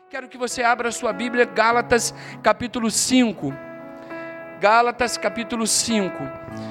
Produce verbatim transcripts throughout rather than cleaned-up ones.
Quero que você abra a sua Bíblia, Gálatas capítulo cinco. Gálatas capítulo cinco.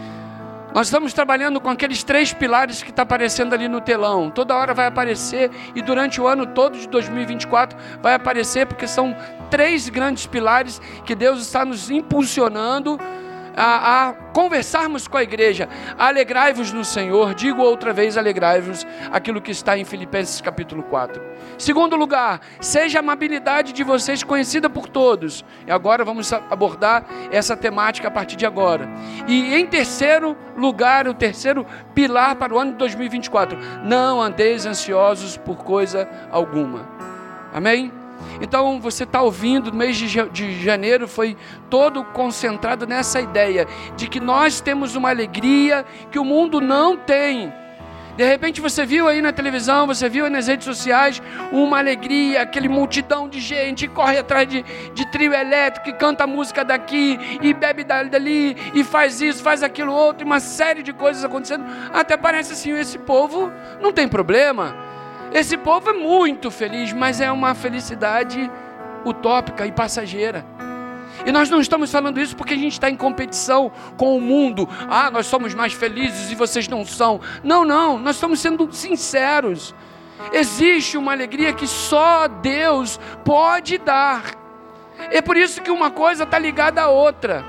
Nós estamos trabalhando com aqueles três pilares que está aparecendo ali no telão. Toda hora vai aparecer e durante o ano todo de dois mil e vinte e quatro vai aparecer, porque são três grandes pilares que Deus está nos impulsionando A, a conversarmos com a igreja. Alegrai-vos no Senhor. Digo outra vez, alegrai-vos, aquilo que está em Filipenses capítulo quatro. Segundo lugar, seja a amabilidade de vocês conhecida por todos. E agora vamos abordar essa temática a partir de agora. E em terceiro lugar, o terceiro pilar para o ano de dois mil e vinte e quatro, não andeis ansiosos por coisa alguma. Amém? Então você está ouvindo, no mês de janeiro foi todo concentrado nessa ideia de que nós temos uma alegria que o mundo não tem. De repente você viu aí na televisão, você viu aí nas redes sociais uma alegria, aquele multidão de gente que corre atrás de, de trio elétrico, que canta música daqui e bebe dali e faz isso, faz aquilo outro, e uma série de coisas acontecendo. Até parece assim, esse povo não tem problema. Esse povo é muito feliz, mas é uma felicidade utópica e passageira. E nós não estamos falando isso porque a gente está em competição com o mundo. Ah, nós somos mais felizes e vocês não são. Não, não, nós estamos sendo sinceros. Existe uma alegria que só Deus pode dar. É por isso que uma coisa está ligada à outra.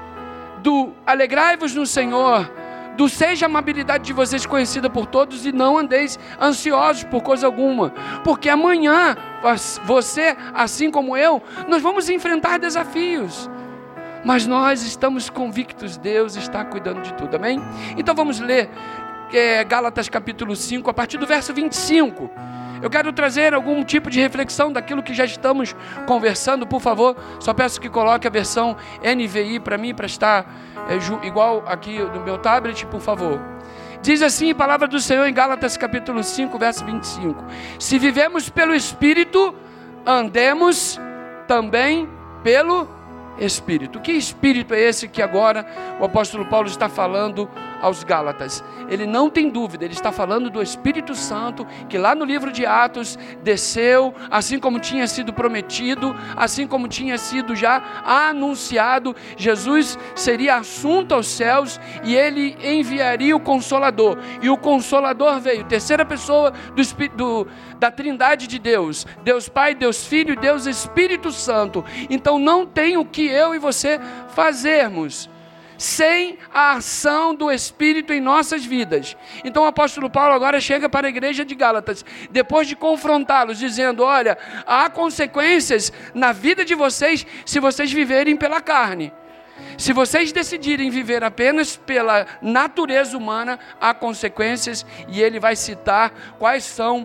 Do alegrai-vos no Senhor, do seja a amabilidade de vocês conhecida por todos e não andeis ansiosos por coisa alguma, porque amanhã você, assim como eu, nós vamos enfrentar desafios, mas nós estamos convictos, Deus está cuidando de tudo, amém? Então vamos ler é, Gálatas capítulo cinco, a partir do verso vinte e cinco. Eu quero trazer algum tipo de reflexão daquilo que já estamos conversando. Por favor, só peço que coloque a versão N V I para mim, para estar é, igual aqui no meu tablet, por favor. Diz assim a palavra do Senhor em Gálatas capítulo cinco, verso vinte e cinco. Se vivemos pelo Espírito, andemos também pelo Espírito. Que Espírito é esse que agora o apóstolo Paulo está falando aos Gálatas? Ele não tem dúvida, ele está falando do Espírito Santo, que lá no livro de Atos desceu, assim como tinha sido prometido, assim como tinha sido já anunciado. Jesus seria assunto aos céus e ele enviaria o Consolador, e o Consolador veio, terceira pessoa do, do, da Trindade de Deus, Deus Pai, Deus Filho e Deus Espírito Santo. Então não tem o que eu e você fazermos sem a ação do Espírito em nossas vidas. Então o apóstolo Paulo agora chega para a igreja de Gálatas, depois de confrontá-los, dizendo: olha, há consequências na vida de vocês se vocês viverem pela carne. Se vocês decidirem viver apenas pela natureza humana, há consequências, e ele vai citar quais são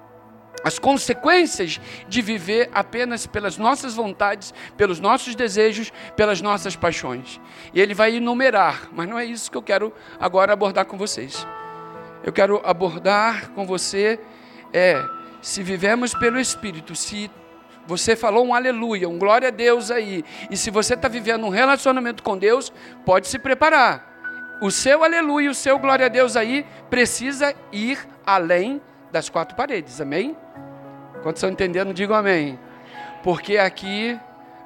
as consequências de viver apenas pelas nossas vontades, pelos nossos desejos, pelas nossas paixões. E ele vai enumerar, mas não é isso que eu quero agora abordar com vocês. Eu quero abordar com você, é, se vivemos pelo Espírito, se você falou um aleluia, um glória a Deus aí, e se você está vivendo um relacionamento com Deus, pode se preparar. O seu aleluia, o seu glória a Deus aí, precisa ir além das quatro paredes, amém? Quantos estão entendendo, digam amém. Porque aqui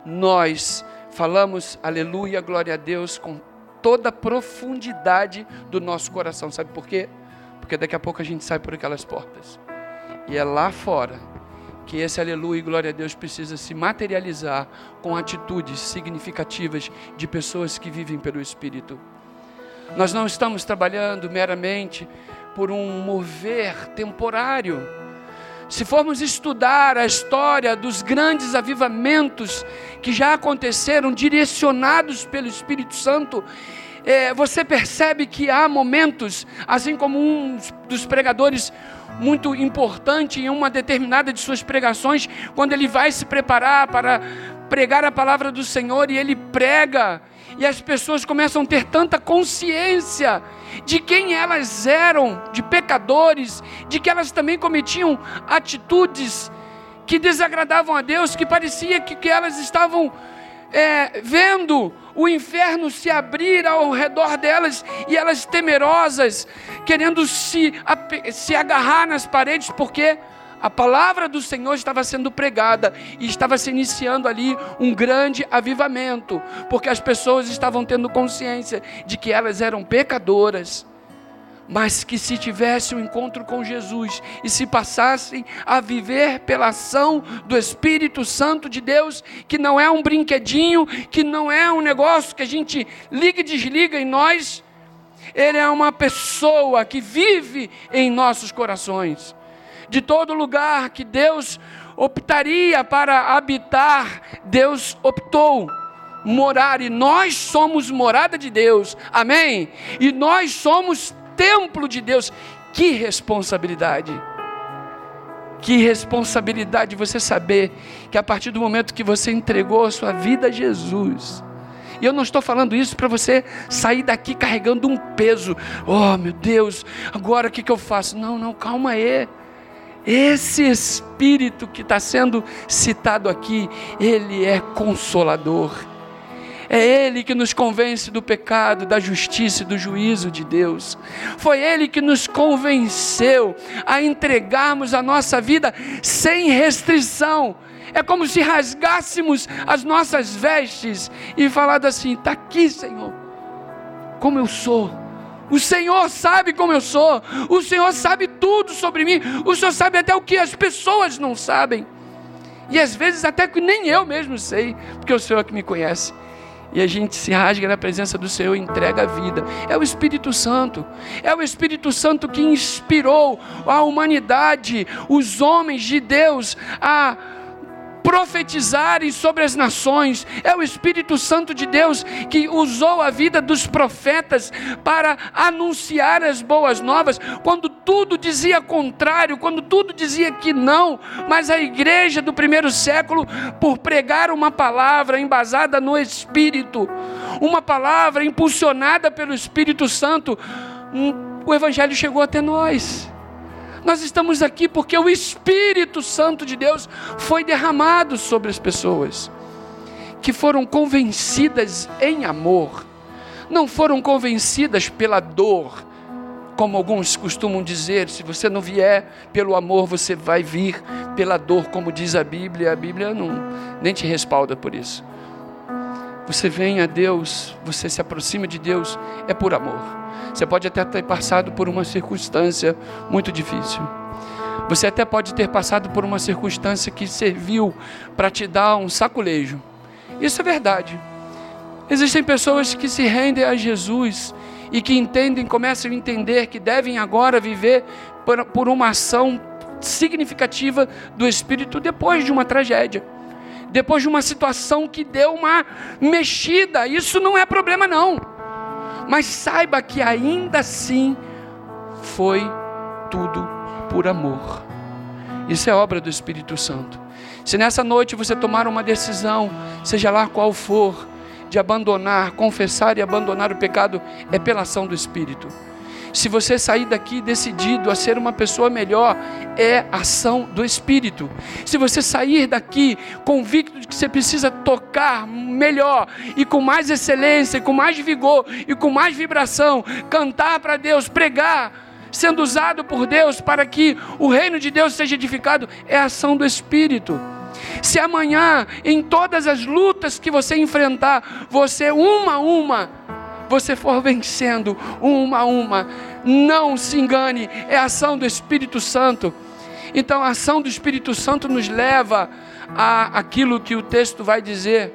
nós falamos aleluia, glória a Deus, com toda a profundidade do nosso coração. Sabe por quê? Porque daqui a pouco a gente sai por aquelas portas. E é lá fora que esse aleluia e glória a Deus precisa se materializar com atitudes significativas de pessoas que vivem pelo Espírito. Nós não estamos trabalhando meramente por um mover temporário. Se formos estudar a história dos grandes avivamentos que já aconteceram, direcionados pelo Espírito Santo, é, você percebe que há momentos, assim como um dos pregadores muito importante em uma determinada de suas pregações, quando ele vai se preparar para pregar a palavra do Senhor, e ele prega, e as pessoas começam a ter tanta consciência de quem elas eram, de pecadores, de que elas também cometiam atitudes que desagradavam a Deus, que parecia que, que elas estavam é, vendo o inferno se abrir ao redor delas, e elas temerosas, querendo se, se agarrar nas paredes, porque A palavra do Senhor estava sendo pregada e estava se iniciando ali um grande avivamento, porque as pessoas estavam tendo consciência de que elas eram pecadoras, mas que se tivessem um encontro com Jesus e se passassem a viver pela ação do Espírito Santo de Deus, que não é um brinquedinho, que não é um negócio que a gente liga e desliga em nós, Ele é uma pessoa que vive em nossos corações. De todo lugar que Deus optaria para habitar, Deus optou morar, e nós somos morada de Deus, amém? E nós somos templo de Deus. Que responsabilidade, que responsabilidade você saber que a partir do momento que você entregou a sua vida a Jesus, e eu não estou falando isso para você sair daqui carregando um peso, oh meu Deus, agora o que, que eu faço? Não, não, calma aí. Esse Espírito que está sendo citado aqui, Ele é consolador. É Ele que nos convence do pecado, da justiça e do juízo de Deus. Foi Ele que nos convenceu a entregarmos a nossa vida sem restrição. É como se rasgássemos as nossas vestes e falado assim: está aqui, Senhor, como eu sou. O Senhor sabe como eu sou, o Senhor sabe tudo sobre mim, o Senhor sabe até o que as pessoas não sabem, e às vezes até que nem eu mesmo sei, porque o Senhor é que me conhece. E a gente se rasga na presença do Senhor e entrega a vida. É o Espírito Santo, é o Espírito Santo que inspirou a humanidade, os homens de Deus, a profetizarem sobre as nações. É o Espírito Santo de Deus que usou a vida dos profetas para anunciar as boas novas, quando tudo dizia contrário, quando tudo dizia que não. Mas a igreja do primeiro século, por pregar uma palavra embasada no Espírito, uma palavra impulsionada pelo Espírito Santo, o Evangelho chegou até nós. Nós estamos aqui porque o Espírito Santo de Deus foi derramado sobre as pessoas, que foram convencidas em amor, não foram convencidas pela dor, como alguns costumam dizer: se você não vier pelo amor, você vai vir pela dor, como diz a Bíblia. A Bíblia não, nem te respalda por isso. Você vem a Deus, você se aproxima de Deus, é por amor. Você pode até ter passado por uma circunstância muito difícil. Você até pode ter passado por uma circunstância que serviu para te dar um saculejo. Isso é verdade. Existem pessoas que se rendem a Jesus e que entendem, começam a entender que devem agora viver por, por uma ação significativa do Espírito depois de uma tragédia, depois de uma situação que deu uma mexida. Isso não é problema não. Mas saiba que ainda assim foi tudo por amor. Isso é obra do Espírito Santo. Se nessa noite você tomar uma decisão, seja lá qual for, de abandonar, confessar e abandonar o pecado, é pela ação do Espírito. Se você sair daqui decidido a ser uma pessoa melhor, é ação do Espírito. Se você sair daqui convicto de que você precisa tocar melhor e com mais excelência, com mais vigor e com mais vibração, cantar para Deus, pregar, sendo usado por Deus para que o reino de Deus seja edificado, é a ação do Espírito. Se amanhã, em todas as lutas que você enfrentar, você uma a uma, você for vencendo uma a uma, não se engane, é a ação do Espírito Santo. Então a ação do Espírito Santo nos leva a aquilo que o texto vai dizer.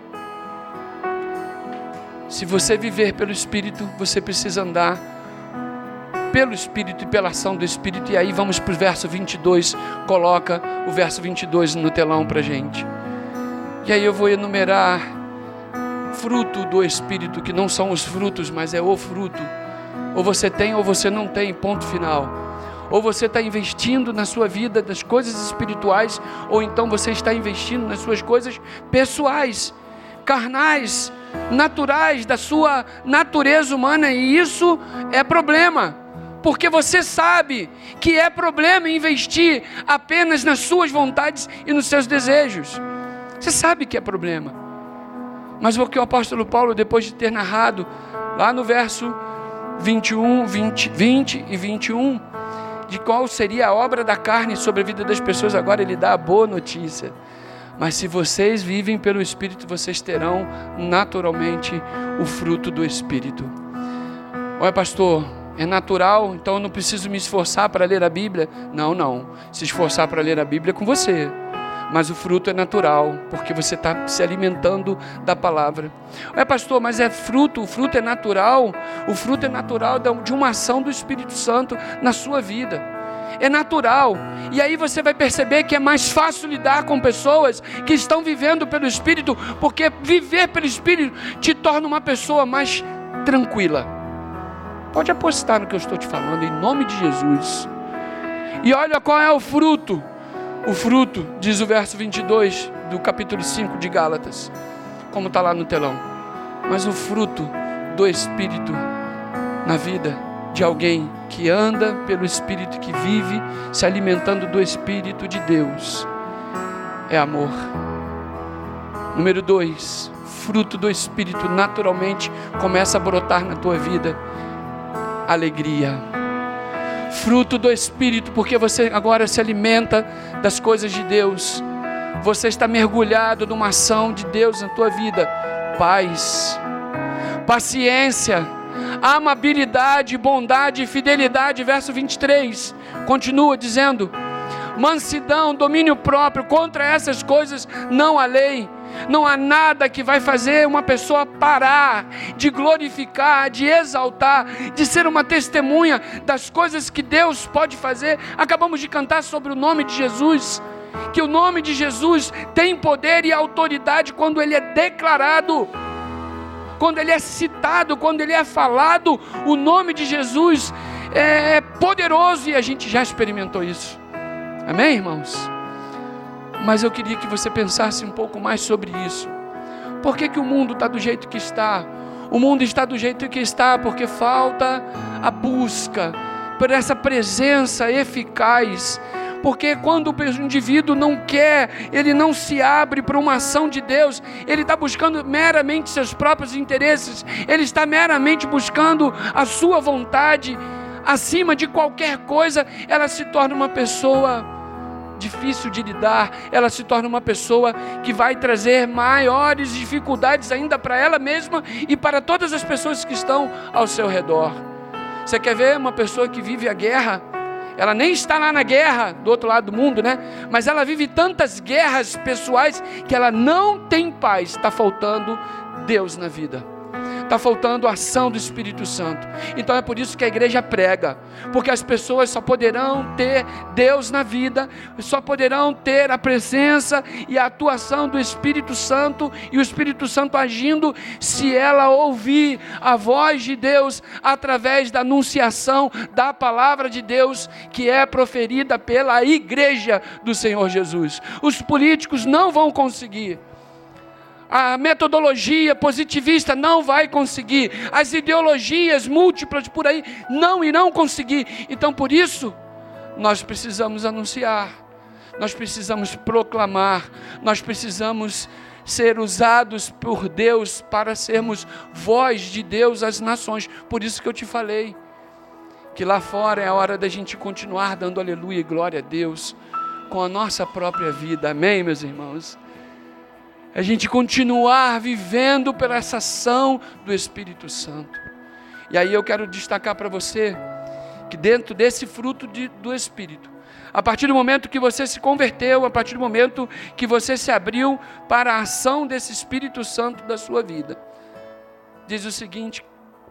Se você viver pelo Espírito, você precisa andar pelo Espírito e pela ação do Espírito. E aí vamos para o verso vinte e dois, coloca o verso vinte e dois no telão para a gente. E aí eu vou enumerar fruto do Espírito, que não são os frutos, mas é o fruto. Ou você tem ou você não tem, ponto final. Ou você está investindo na sua vida das coisas espirituais, ou então você está investindo nas suas coisas pessoais, carnais, naturais, da sua natureza humana. E isso é problema, porque você sabe que é problema investir apenas nas suas vontades e nos seus desejos. Você sabe que é problema. Mas o que o apóstolo Paulo, depois de ter narrado lá no verso vinte e um, vinte, vinte e vinte e um, de qual seria a obra da carne sobre a vida das pessoas, agora ele dá a boa notícia. Mas se vocês vivem pelo Espírito, vocês terão naturalmente o fruto do Espírito. Olha, pastor, é natural, então eu não preciso me esforçar para ler a Bíblia? Não, não. Se esforçar para ler a Bíblia é com você. Mas o fruto é natural, porque você está se alimentando da palavra. Olha, pastor, mas é fruto, o fruto é natural. O fruto é natural de uma ação do Espírito Santo na sua vida. É natural. E aí você vai perceber que é mais fácil lidar com pessoas que estão vivendo pelo Espírito, porque viver pelo Espírito te torna uma pessoa mais tranquila. Pode apostar no que eu estou te falando, em nome de Jesus. E olha qual é o fruto. O fruto, diz o verso vinte e dois do capítulo cinco de Gálatas, como está lá no telão. Mas o fruto do Espírito na vida de alguém que anda pelo Espírito, que vive se alimentando do Espírito de Deus, é amor. Número dois, fruto do Espírito naturalmente começa a brotar na tua vida. Alegria. Fruto do Espírito, porque você agora se alimenta das coisas de Deus. Você está mergulhado numa ação de Deus na tua vida. Paz, paciência, amabilidade, bondade e fidelidade. Verso vinte e três, continua dizendo: mansidão, domínio próprio, contra essas coisas não há lei. Não há nada que vai fazer uma pessoa parar de glorificar, de exaltar, de ser uma testemunha das coisas que Deus pode fazer. Acabamos de cantar sobre o nome de Jesus, que o nome de Jesus tem poder e autoridade quando ele é declarado, quando ele é citado, quando ele é falado. O nome de Jesus é poderoso e a gente já experimentou isso. Amém, irmãos? Mas eu queria que você pensasse um pouco mais sobre isso. Por que que o mundo está do jeito que está? O mundo está do jeito que está porque falta a busca por essa presença eficaz. Porque quando o indivíduo não quer, ele não se abre para uma ação de Deus, ele está buscando meramente seus próprios interesses, ele está meramente buscando a sua vontade, acima de qualquer coisa, ela se torna uma pessoa difícil de lidar, ela se torna uma pessoa que vai trazer maiores dificuldades ainda para ela mesma e para todas as pessoas que estão ao seu redor. Você quer ver uma pessoa que vive a guerra? Ela nem está lá na guerra do outro lado do mundo, né? Mas ela vive tantas guerras pessoais que ela não tem paz. Está faltando Deus na vida. Está faltando a ação do Espírito Santo. Então é por isso que a igreja prega, porque as pessoas só poderão ter Deus na vida, só poderão ter a presença e a atuação do Espírito Santo, e o Espírito Santo agindo, se ela ouvir a voz de Deus através da anunciação da palavra de Deus que é proferida pela igreja do Senhor Jesus. Os políticos não vão conseguir. A metodologia positivista não vai conseguir. As ideologias múltiplas por aí não irão conseguir. Então, por isso, nós precisamos anunciar. Nós precisamos proclamar. Nós precisamos ser usados por Deus para sermos voz de Deus às nações. Por isso que eu te falei que lá fora é a hora da gente continuar dando aleluia e glória a Deus com a nossa própria vida. Amém, meus irmãos? A gente continuar vivendo pela essa ação do Espírito Santo. E aí eu quero destacar para você que dentro desse fruto de, do Espírito, a partir do momento que você se converteu, a partir do momento que você se abriu para a ação desse Espírito Santo da sua vida, diz o seguinte,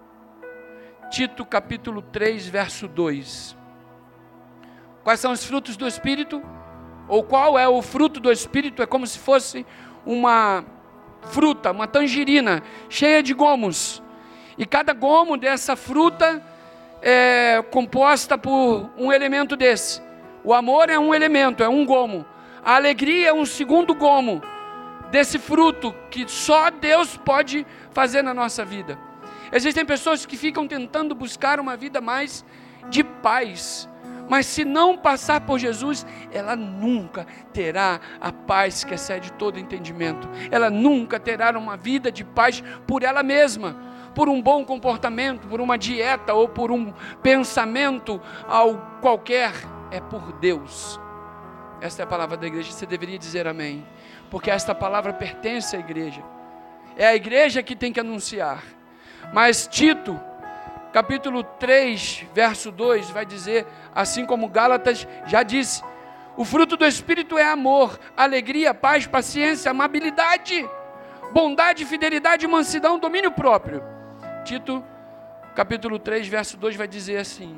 Tito capítulo três, verso dois. Quais são os frutos do Espírito? Ou qual é o fruto do Espírito? É como se fosse uma fruta, uma tangerina, cheia de gomos. E cada gomo dessa fruta é composta por um elemento desse. O amor é um elemento, é um gomo. A alegria é um segundo gomo desse fruto que só Deus pode fazer na nossa vida. Existem pessoas que ficam tentando buscar uma vida mais de paz, mas se não passar por Jesus, ela nunca terá a paz que excede todo entendimento. Ela nunca terá uma vida de paz por ela mesma, por um bom comportamento, por uma dieta ou por um pensamento ao qualquer, é por Deus. Esta é a palavra da igreja, você deveria dizer amém, porque esta palavra pertence à igreja, é a igreja que tem que anunciar. Mas Tito, capítulo três, verso dois, vai dizer, assim como Gálatas já disse, o fruto do Espírito é amor, alegria, paz, paciência, amabilidade, bondade, fidelidade, mansidão, domínio próprio. Tito, capítulo três, verso dois, vai dizer assim,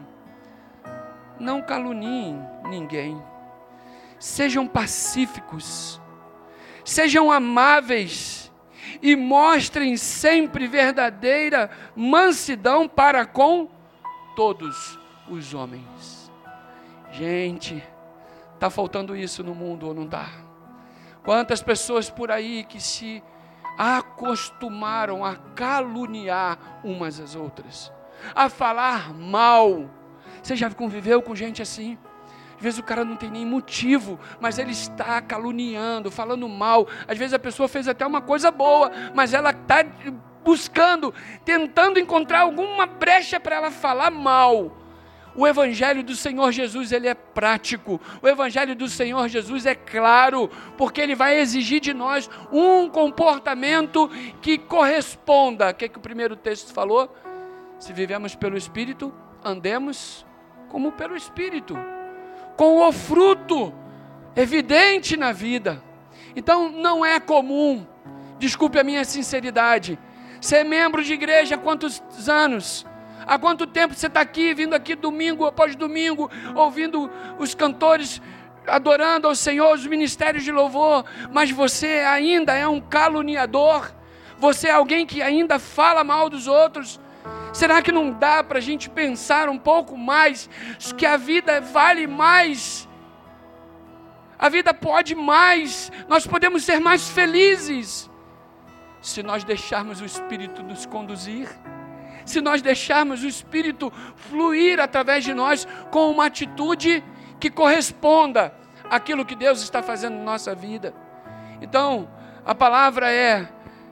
não caluniem ninguém, sejam pacíficos, sejam amáveis e mostrem sempre verdadeira mansidão para com todos os homens. Gente, está faltando isso no mundo ou não está? Quantas pessoas por aí que se acostumaram a caluniar umas às outras, a falar mal. Você já conviveu com gente assim? Às vezes o cara não tem nem motivo, mas ele está caluniando, falando mal. Às vezes a pessoa fez até uma coisa boa, mas ela está buscando, tentando encontrar alguma brecha para ela falar mal. O Evangelho do Senhor Jesus, ele é prático. O Evangelho do Senhor Jesus é claro, porque ele vai exigir de nós um comportamento que corresponda. O que, é que o primeiro texto falou? Se vivemos pelo Espírito, andemos como pelo Espírito, com o fruto evidente na vida. Então não é comum, desculpe a minha sinceridade, ser membro de igreja há quantos anos? Há quanto tempo você está aqui, vindo aqui domingo após domingo, ouvindo os cantores adorando ao Senhor, os ministérios de louvor, mas você ainda é um caluniador? Você é alguém que ainda fala mal dos outros? Será que não dá para a gente pensar um pouco mais, que a vida vale mais? A vida pode mais, nós podemos ser mais felizes, se nós deixarmos o Espírito nos conduzir, se nós deixarmos o Espírito fluir através de nós com uma atitude que corresponda àquilo que Deus está fazendo na nossa vida. Então, a palavra é,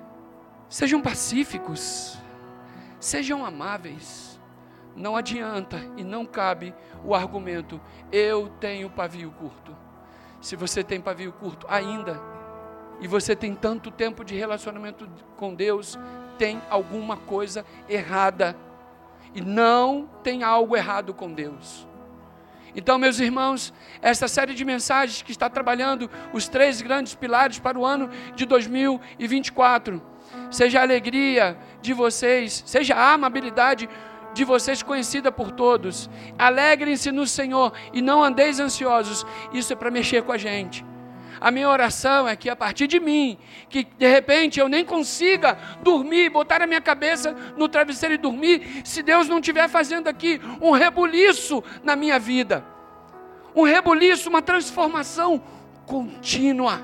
sejam pacíficos, sejam amáveis. Não adianta e não cabe o argumento, eu tenho pavio curto. Se você tem pavio curto ainda, e você tem tanto tempo de relacionamento com Deus, tem alguma coisa errada, e não tem algo errado com Deus. Então, meus irmãos, essa série de mensagens que está trabalhando os três grandes pilares para o ano de dois mil e vinte e quatro, seja a alegria de vocês, seja a amabilidade de vocês conhecida por todos, alegrem-se no Senhor e não andeis ansiosos. Isso é para mexer com a gente. A minha oração é que a partir de mim, que de repente eu nem consiga dormir, botar a minha cabeça no travesseiro e dormir, se Deus não estiver fazendo aqui um rebuliço na minha vida, um rebuliço, uma transformação contínua,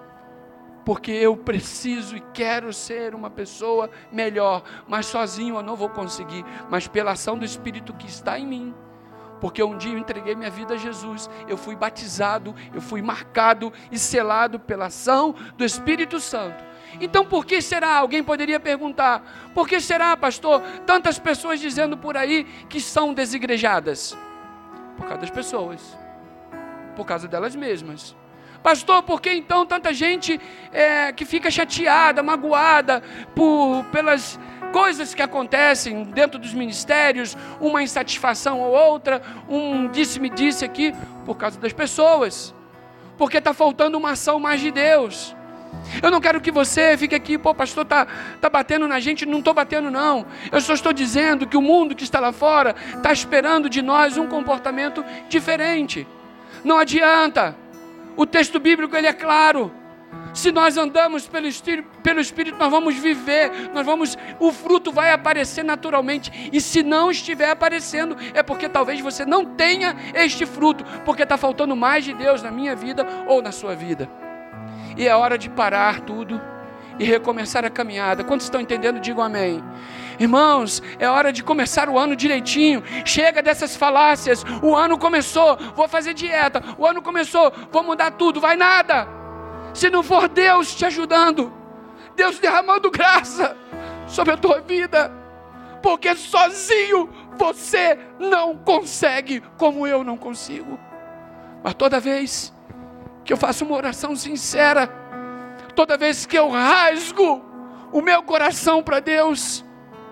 porque eu preciso e quero ser uma pessoa melhor, mas sozinho eu não vou conseguir, mas pela ação do Espírito que está em mim. Porque um dia eu entreguei minha vida a Jesus, eu fui batizado, eu fui marcado e selado pela ação do Espírito Santo. Então por que será? Alguém poderia perguntar, por que será, pastor, tantas pessoas dizendo por aí que são desigrejadas? Por causa das pessoas, por causa delas mesmas. Pastor, por que então tanta gente é, que fica chateada, magoada por, pelas coisas que acontecem dentro dos ministérios, uma insatisfação ou outra, um disse-me-disse aqui, por causa das pessoas, porque está faltando uma ação mais de Deus. Eu não quero que você fique aqui, pô, pastor, está tá batendo na gente. Não estou batendo não, eu só estou dizendo que o mundo que está lá fora está esperando de nós um comportamento diferente. Não adianta, o texto bíblico ele é claro. Se nós andamos pelo Espírito, pelo Espírito, nós vamos viver, nós vamos, o fruto vai aparecer naturalmente. E se não estiver aparecendo, é porque talvez você não tenha este fruto, porque está faltando mais de Deus na minha vida ou na sua vida. E é hora de parar tudo e recomeçar a caminhada. Quantos estão entendendo? Digam amém. Irmãos, é hora de começar o ano direitinho. Chega dessas falácias. O ano começou, vou fazer dieta. O ano começou, vou mudar tudo. Vai nada. Se não for Deus te ajudando, Deus derramando graça sobre a tua vida, porque sozinho você não consegue, como eu não consigo. Mas toda vez que eu faço uma oração sincera, toda vez que eu rasgo o meu coração para Deus,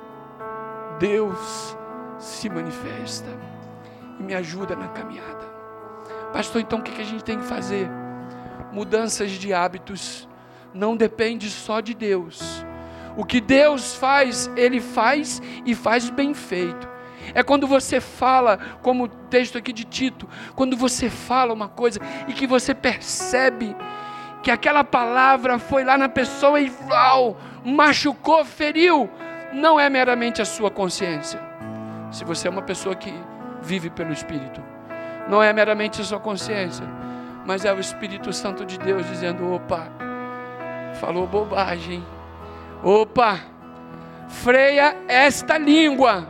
Deus se manifesta e me ajuda na caminhada. Pastor, então o que a gente tem que fazer? Mudanças de hábitos não depende só de Deus. O que Deus faz, Ele faz e faz bem feito. É quando você fala, como o texto aqui de Tito, quando você fala uma coisa e que você percebe que aquela palavra foi lá na pessoa e uau, machucou, feriu, não é meramente a sua consciência. Se você é uma pessoa que vive pelo Espírito, não é meramente a sua consciência, mas é o Espírito Santo de Deus dizendo: opa, falou bobagem, opa, freia esta língua,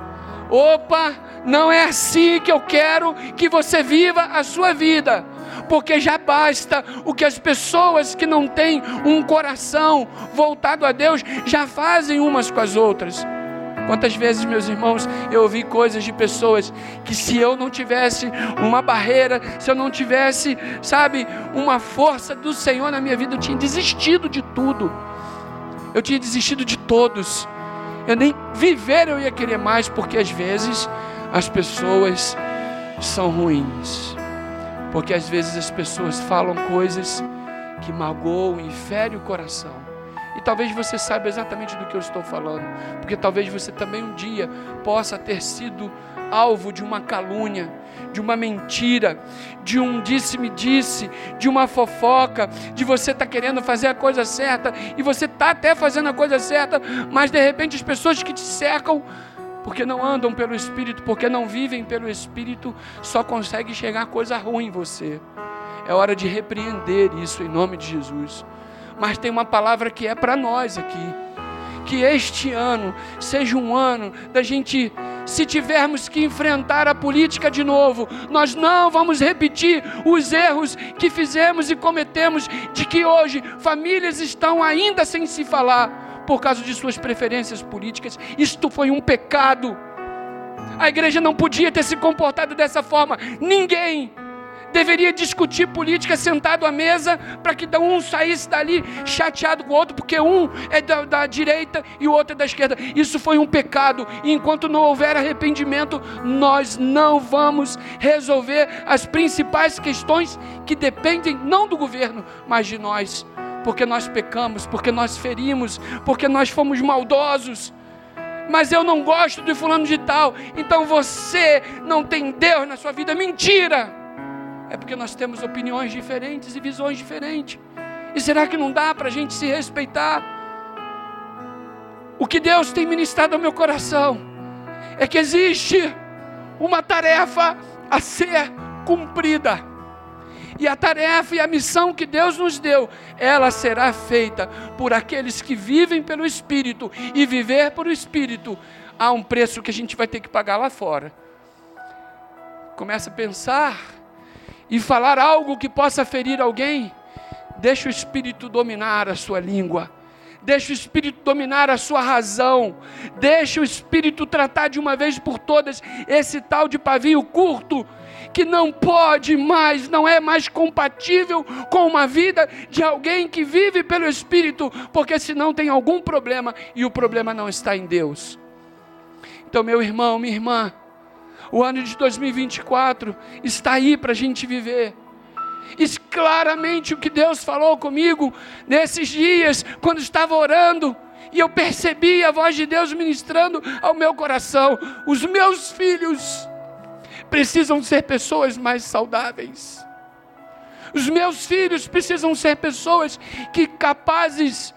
opa, não é assim que eu quero que você viva a sua vida, porque já basta o que as pessoas que não têm um coração voltado a Deus já fazem umas com as outras. Quantas vezes, meus irmãos, eu ouvi coisas de pessoas que, se eu não tivesse uma barreira, se eu não tivesse, sabe, uma força do Senhor na minha vida, eu tinha desistido de tudo, eu tinha desistido de todos, eu nem viver eu ia querer mais, porque às vezes as pessoas são ruins, porque às vezes as pessoas falam coisas que magoam e ferem o coração. E talvez você saiba exatamente do que eu estou falando, porque talvez você também um dia possa ter sido alvo de uma calúnia, de uma mentira, de um disse-me-disse, de uma fofoca, de você estar querendo fazer a coisa certa, e você está até fazendo a coisa certa, mas de repente as pessoas que te cercam, porque não andam pelo Espírito, porque não vivem pelo Espírito, só conseguem enxergar coisa ruim em você. É hora de repreender isso em nome de Jesus. Mas tem uma palavra que é para nós aqui, que este ano seja um ano da gente, se tivermos que enfrentar a política de novo, nós não vamos repetir os erros que fizemos e cometemos, de que hoje famílias estão ainda sem se falar, por causa de suas preferências políticas. Isto foi um pecado. A igreja não podia ter se comportado dessa forma. Ninguém deveria discutir política sentado à mesa, para que um saísse dali chateado com o outro, porque um é da, da direita e o outro é da esquerda. Isso foi um pecado, e enquanto não houver arrependimento, nós não vamos resolver as principais questões que dependem não do governo, mas de nós, porque nós pecamos, porque nós ferimos, porque nós fomos maldosos. Mas eu não gosto de fulano de tal, então você não tem Deus na sua vida. Mentira! É porque nós temos opiniões diferentes e visões diferentes. E será que não dá para a gente se respeitar? O que Deus tem ministrado ao meu coração é que existe uma tarefa a ser cumprida. E a tarefa e a missão que Deus nos deu, ela será feita por aqueles que vivem pelo Espírito. E viver pelo Espírito, há um preço que a gente vai ter que pagar lá fora. Começa a pensar e falar algo que possa ferir alguém, deixa o Espírito dominar a sua língua, deixa o Espírito dominar a sua razão, deixa o Espírito tratar de uma vez por todas esse tal de pavio curto, que não pode mais, não é mais compatível com uma vida de alguém que vive pelo Espírito, porque senão tem algum problema, e o problema não está em Deus. Então, meu irmão, minha irmã, o ano de dois mil e vinte e quatro está aí para a gente viver. E claramente o que Deus falou comigo nesses dias, quando estava orando, e eu percebi a voz de Deus ministrando ao meu coração: os meus filhos precisam ser pessoas mais saudáveis. Os meus filhos precisam ser pessoas que capazes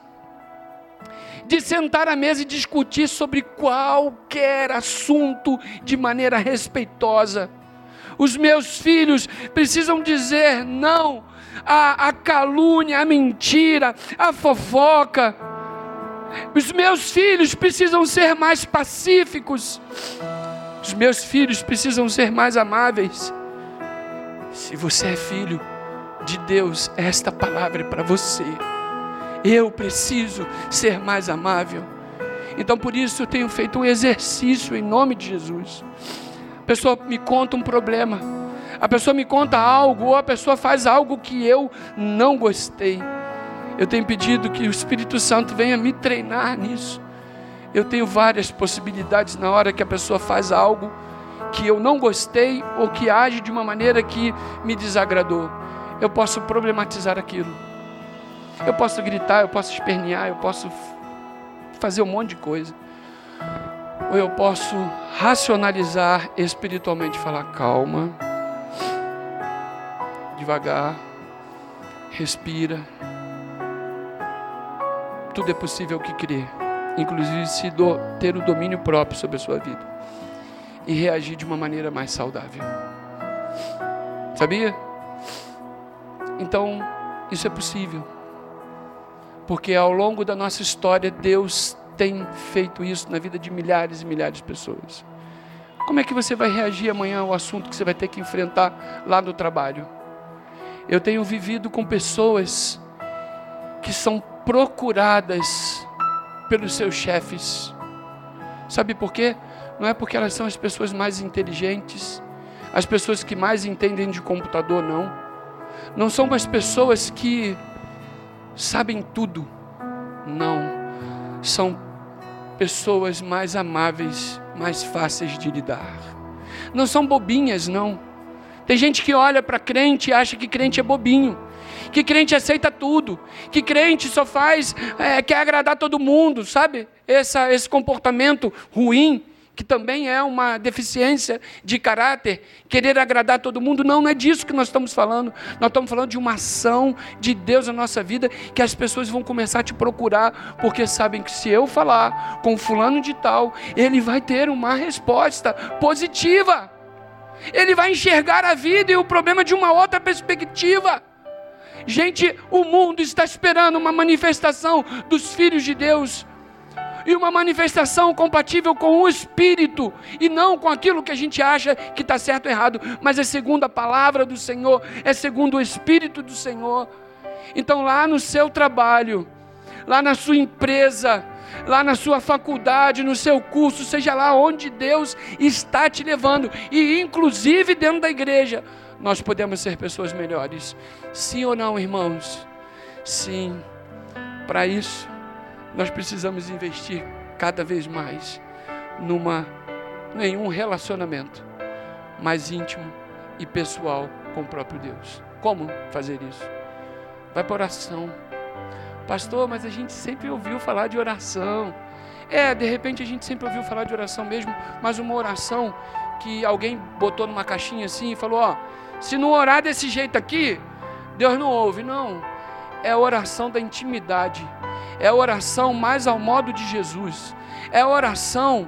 de sentar à mesa e discutir sobre qualquer assunto de maneira respeitosa. Os meus filhos precisam dizer não à, à calúnia, à mentira, à fofoca. Os meus filhos precisam ser mais pacíficos. Os meus filhos precisam ser mais amáveis. Se você é filho de Deus, esta palavra é para você. Eu preciso ser mais amável. Então por isso eu tenho feito um exercício em nome de Jesus. A pessoa me conta um problema, a pessoa me conta algo, ou a pessoa faz algo que eu não gostei. Eu tenho pedido que o Espírito Santo venha me treinar nisso. Eu tenho várias possibilidades na hora que a pessoa faz algo que eu não gostei, ou que age de uma maneira que me desagradou. Eu posso problematizar aquilo. Eu posso gritar, eu posso espernear, eu posso fazer um monte de coisa. Ou eu posso racionalizar espiritualmente, falar: calma, devagar, respira. Tudo é possível que crê, inclusive se do, ter o domínio próprio sobre a sua vida e reagir de uma maneira mais saudável. Sabia? Então, isso é possível, porque ao longo da nossa história, Deus tem feito isso na vida de milhares e milhares de pessoas. Como é que você vai reagir amanhã ao assunto que você vai ter que enfrentar lá no trabalho? Eu tenho vivido com pessoas que são procuradas pelos seus chefes. Sabe por quê? Não é porque elas são as pessoas mais inteligentes, as pessoas que mais entendem de computador, não. Não são as pessoas que sabem tudo, não. São pessoas mais amáveis, mais fáceis de lidar. Não são bobinhas, não. Tem gente que olha para crente e acha que crente é bobinho, que crente aceita tudo, que crente só faz, é, quer agradar todo mundo, sabe? Essa, esse comportamento ruim, que também é uma deficiência de caráter, querer agradar todo mundo. Não, não é disso que nós estamos falando. Nós estamos falando de uma ação de Deus na nossa vida, que as pessoas vão começar a te procurar, porque sabem que se eu falar com fulano de tal, ele vai ter uma resposta positiva. Ele vai enxergar a vida e o problema de uma outra perspectiva. Gente, o mundo está esperando uma manifestação dos filhos de Deus, e uma manifestação compatível com o Espírito, e não com aquilo que a gente acha que está certo ou errado, mas é segundo a palavra do Senhor, é segundo o Espírito do Senhor. Então lá no seu trabalho, lá na sua empresa, lá na sua faculdade, no seu curso, seja lá onde Deus está te levando, e inclusive dentro da igreja, nós podemos ser pessoas melhores. Sim ou não, irmãos? Sim. Para isso, nós precisamos investir cada vez mais numa, em um relacionamento mais íntimo e pessoal com o próprio Deus. Como fazer isso? Vai para oração. Pastor, mas a gente sempre ouviu falar de oração. É, de repente a gente sempre ouviu falar de oração mesmo, mas uma oração que alguém botou numa caixinha assim e falou: ó, se não orar desse jeito aqui, Deus não ouve. Não, é a oração da intimidade, é a oração mais ao modo de Jesus, é a oração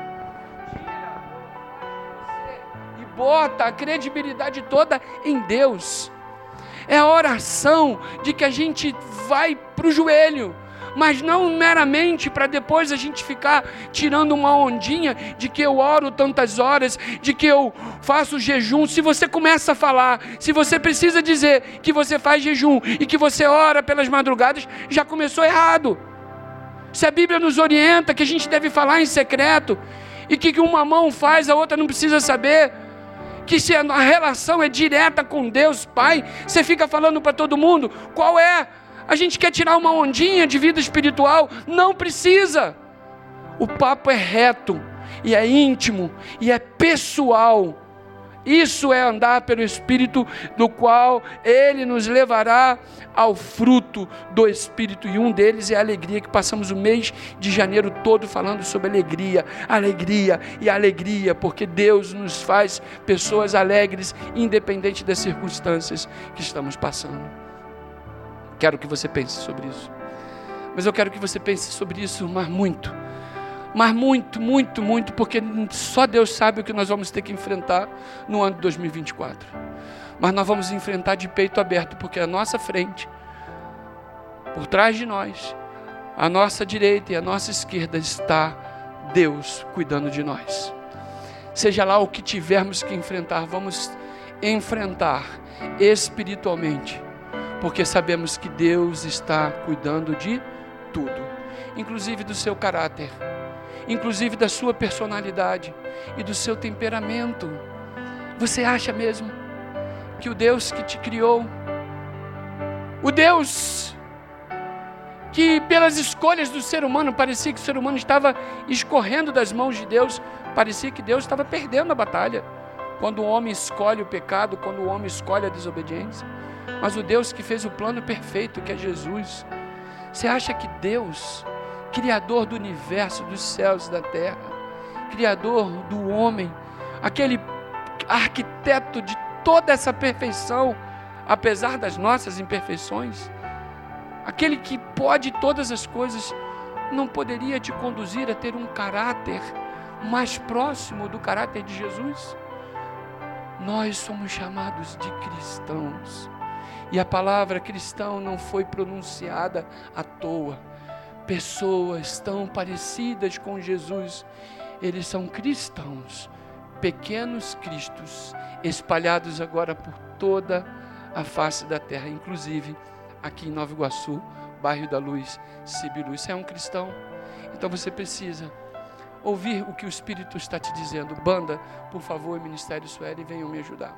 e bota a credibilidade toda em Deus. É a oração de que a gente vai para o joelho, mas não meramente para depois a gente ficar tirando uma ondinha de que eu oro tantas horas, de que eu faço jejum. Se você começa a falar, se você precisa dizer que você faz jejum e que você ora pelas madrugadas, já começou errado. Se a Bíblia nos orienta que a gente deve falar em secreto, e que uma mão faz, a outra não precisa saber, que se a relação é direta com Deus Pai, você fica falando para todo mundo, qual é? A gente quer tirar uma ondinha de vida espiritual? Não precisa. O papo é reto, e é íntimo, e é pessoal. Isso é andar pelo Espírito, do qual Ele nos levará ao fruto do Espírito, e um deles é a alegria, que passamos o mês de janeiro todo falando sobre alegria, alegria e alegria, porque Deus nos faz pessoas alegres, independente das circunstâncias que estamos passando. Quero que você pense sobre isso, mas eu quero que você pense sobre isso, mas muito, mas muito, muito, muito, porque só Deus sabe o que nós vamos ter que enfrentar no ano de dois mil e vinte e quatro, mas nós vamos enfrentar de peito aberto, porque à nossa frente, por trás de nós, à nossa direita e à nossa esquerda está Deus cuidando de nós. Seja lá o que tivermos que enfrentar, vamos enfrentar espiritualmente, porque sabemos que Deus está cuidando de tudo, inclusive do seu caráter. inclusive da sua personalidade e do seu temperamento. Você acha mesmo que o Deus que te criou, o Deus que pelas escolhas do ser humano, parecia que o ser humano estava escorrendo das mãos de Deus, parecia que Deus estava perdendo a batalha, quando o homem escolhe o pecado, quando o homem escolhe a desobediência, mas o Deus que fez o plano perfeito, que é Jesus. Você acha que Deus, Criador do universo, dos céus e da terra, Criador do homem, aquele arquiteto de toda essa perfeição, apesar das nossas imperfeições, aquele que pode todas as coisas, não poderia te conduzir a ter um caráter mais próximo do caráter de Jesus? Nós somos chamados de cristãos, e a palavra cristão não foi pronunciada à toa. Pessoas tão parecidas com Jesus, eles são cristãos, pequenos cristos, espalhados agora por toda a face da terra, inclusive aqui em Nova Iguaçu, bairro da Luz, Cibilu. Você é um cristão? Então você precisa ouvir o que o Espírito está te dizendo. Banda, por favor, Ministério Sueli, venham me ajudar.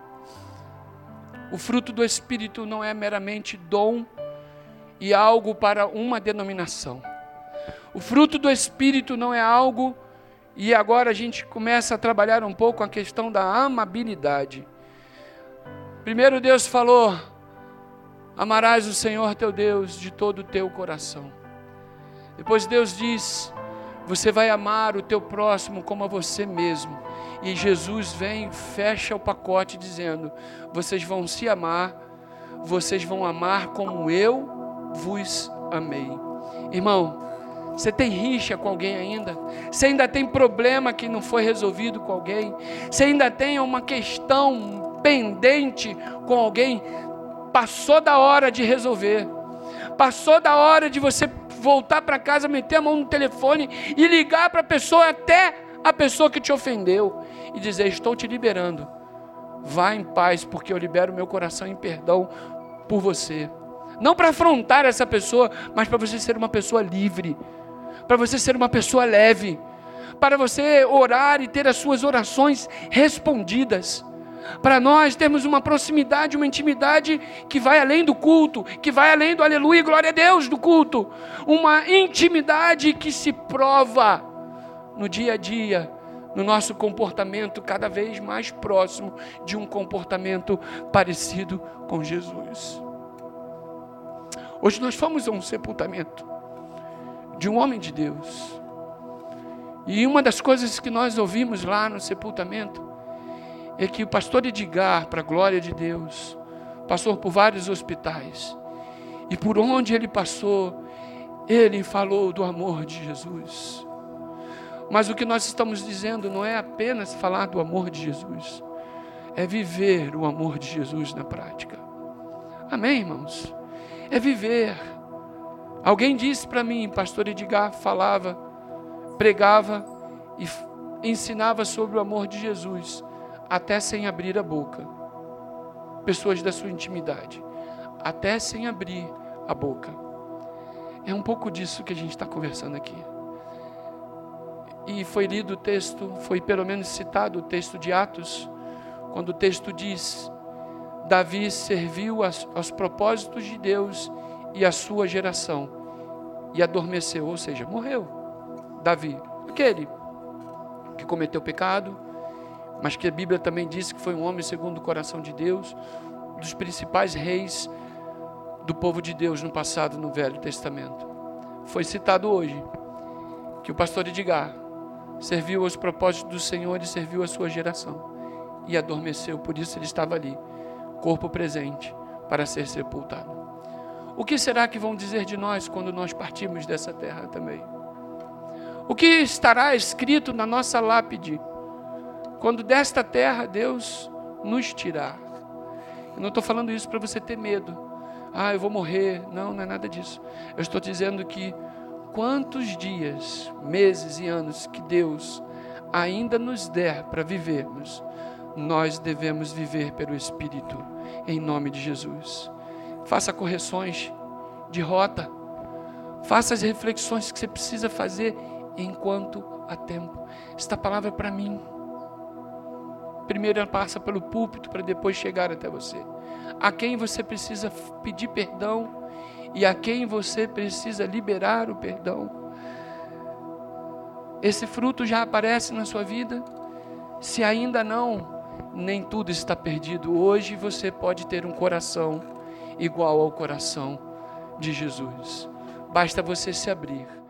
O fruto do Espírito não é meramente dom e algo para uma denominação. O fruto do Espírito não é algo, e agora a gente começa a trabalhar um pouco a questão da amabilidade. Primeiro Deus falou: amarás o Senhor teu Deus de todo o teu coração. Depois Deus diz: você vai amar o teu próximo como a você mesmo. E Jesus vem e fecha o pacote dizendo: vocês vão se amar, vocês vão amar como eu vos amei. Irmão, você tem rixa com alguém ainda? Você ainda tem problema que não foi resolvido com alguém? Você ainda tem uma questão pendente com alguém? Passou da hora de resolver. Passou da hora de você voltar para casa, meter a mão no telefone e ligar para a pessoa, até a pessoa que te ofendeu, e dizer: estou te liberando. Vá em paz, porque eu libero meu coração em perdão por você. Não para afrontar essa pessoa, mas para você ser uma pessoa livre, para você ser uma pessoa leve, para você orar e ter as suas orações respondidas, para nós termos uma proximidade, uma intimidade que vai além do culto, que vai além do aleluia e glória a Deus do culto, uma intimidade que se prova no dia a dia, no nosso comportamento cada vez mais próximo de um comportamento parecido com Jesus. Hoje nós fomos a um sepultamento de um homem de Deus, e uma das coisas que nós ouvimos lá no sepultamento é que o pastor Edgar, para a glória de Deus, passou por vários hospitais, e por onde ele passou, ele falou do amor de Jesus. Mas o que nós estamos dizendo não é apenas falar do amor de Jesus, é viver o amor de Jesus na prática. Amém, irmãos? É viver. Alguém disse para mim, pastor Edgar falava, pregava e ensinava sobre o amor de Jesus, até sem abrir a boca. Pessoas da sua intimidade, até sem abrir a boca. É um pouco disso que a gente está conversando aqui. E foi lido o texto, foi pelo menos citado o texto de Atos, quando o texto diz: Davi serviu aos, aos propósitos de Deus e a sua geração, e adormeceu, ou seja, morreu. Davi, aquele que cometeu pecado, mas que a Bíblia também diz que foi um homem segundo o coração de Deus, um dos principais reis do povo de Deus no passado, no Velho Testamento. Foi citado hoje que o pastor Edgar serviu aos propósitos do Senhor e serviu a sua geração, e adormeceu, por isso ele estava ali, corpo presente, para ser sepultado. O que será que vão dizer de nós quando nós partirmos dessa terra também? O que estará escrito na nossa lápide quando desta terra Deus nos tirar? Eu não estou falando isso para você ter medo. Ah, eu vou morrer. Não, não é nada disso. Eu estou dizendo que quantos dias, meses e anos que Deus ainda nos der para vivermos, nós devemos viver pelo Espírito, em nome de Jesus. Faça correções de rota, faça as reflexões que você precisa fazer enquanto há tempo. Esta palavra é para mim. Primeiro ela passa pelo púlpito para depois chegar até você. A quem você precisa pedir perdão e a quem você precisa liberar o perdão. Esse fruto já aparece na sua vida? Se ainda não, nem tudo está perdido. Hoje você pode ter um coração igual ao coração de Jesus. Basta você se abrir